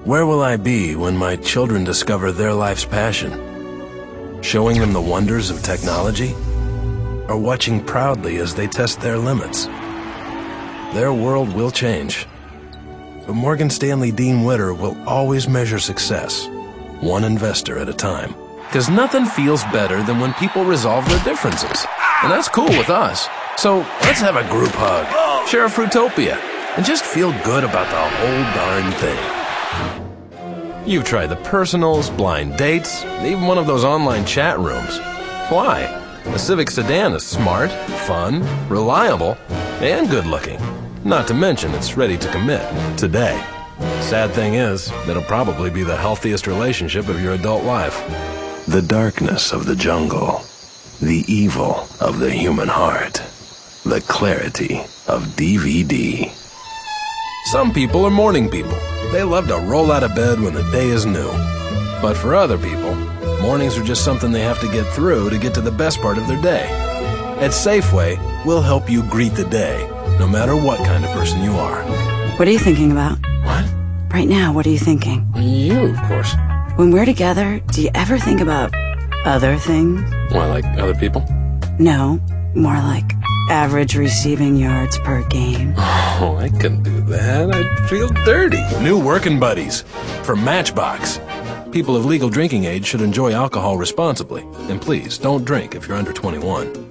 Where will I be when my children discover their life's passion? Showing them the wonders of technology? Or watching proudly as they test their limits? Their world will change. But Morgan Stanley Dean Witter will always measure success, one investor at a time. Because nothing feels better than when people resolve their differences. And that's cool with us. So let's have a group hug, share a Fruitopia, and just feel good about the whole darn thing. You've tried the personals, blind dates, even one of those online chat rooms. Why? The Civic sedan is smart, fun, reliable, and good-looking. Not to mention it's ready to commit today. Sad thing is, it'll probably be the healthiest relationship of your adult life. The darkness of the jungle, the evil of the human heart, the clarity of DVD. Some people are morning people. They love to roll out of bed when the day is new. But for other people, mornings are just something they have to get through to get to the best part of their day. At Safeway, we'll help you greet the day, no matter what kind of person you are. What are you thinking about? What? Right now, what are you thinking? You, of course. When we're together, do you ever think about other things? Why, like other people? No, more like average receiving yards per game. Oh, I couldn't do that. I'd feel dirty. New working buddies from Matchbox. People of legal drinking age should enjoy alcohol responsibly. And please, don't drink if you're under 21.